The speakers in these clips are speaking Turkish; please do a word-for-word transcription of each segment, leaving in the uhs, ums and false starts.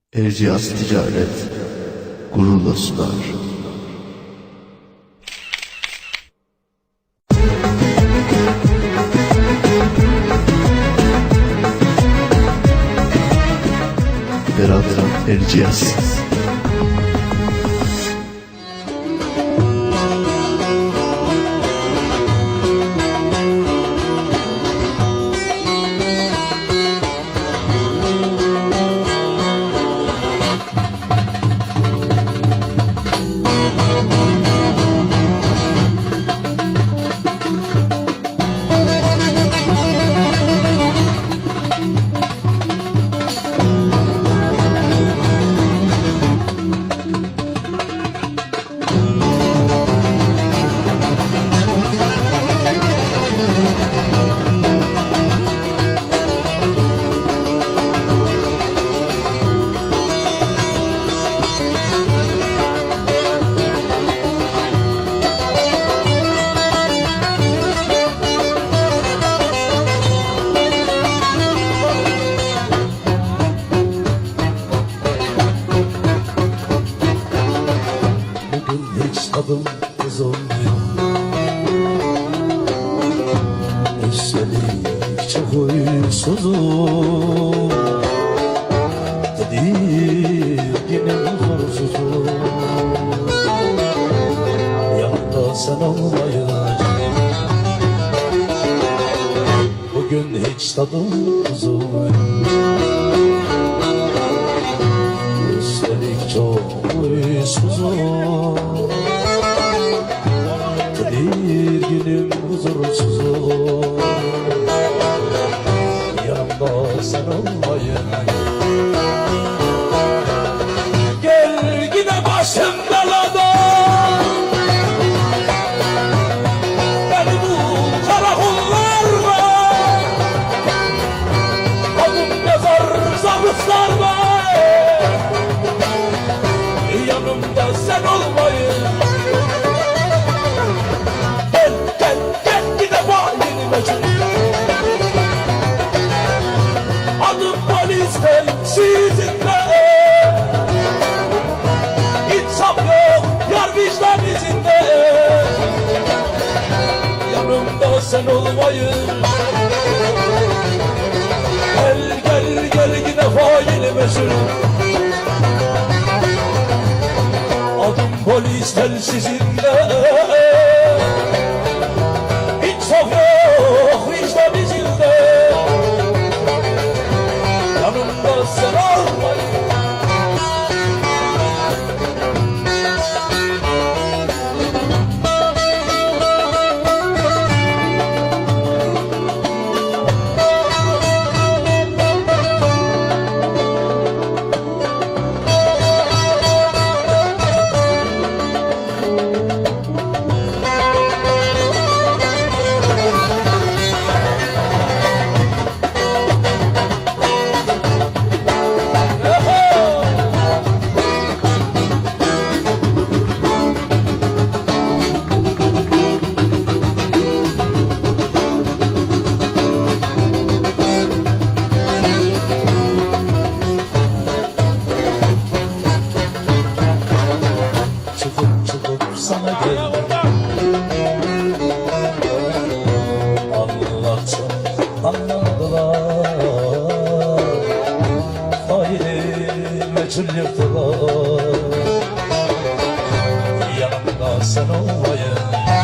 Erciyes Ticaret gururla sunar. Berat Erciyes. Adım kız olmuyor, üstelik çok huysuzum, tedirginim huzursuzum. Yanımda sen olmayınca bugün hiç tadım kızım, üstelik çok huysuzum. Bir günüm huzursuzum, yanımda sen olmayınca. Gel yine başım belada, beni bu karakollarla, adım yazar zabıtlarla, yanımda sen olmayınca. Adım polis sizinle, İnsaf yok yar vicdan izinde, yanımda sen olmayın. Gel gel gel yine faili meşhur, adım polis telsizinde. İnsaf yok vicdan izinde, yanımda sen olmayın. Sana geldim, anlatsam anlamadılar, faili meçhul yırtılar. Yanımda sen olmayın,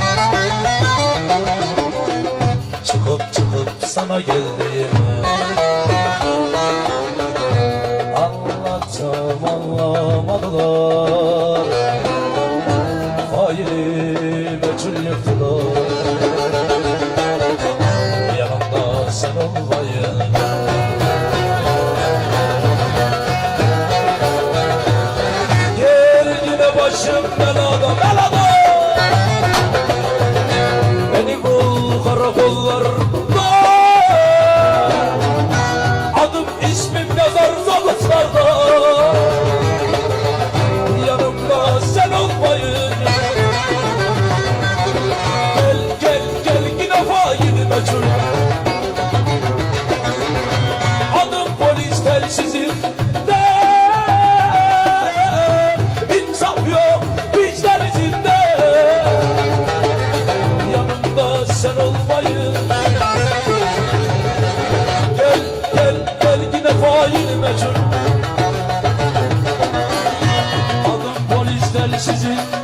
çıkıp çıkıp sana geldim. Anlatsam anlamadılar, faili meçhul yırtılar. Yanımda sen olmayın. Gel yine başım belada belada, beni bul karakollarda, adım ismim yazar zabıtlarda, yanımda sen olmayın. Gel gel gel yine faili meçhul, adım polis telsizinde. sizin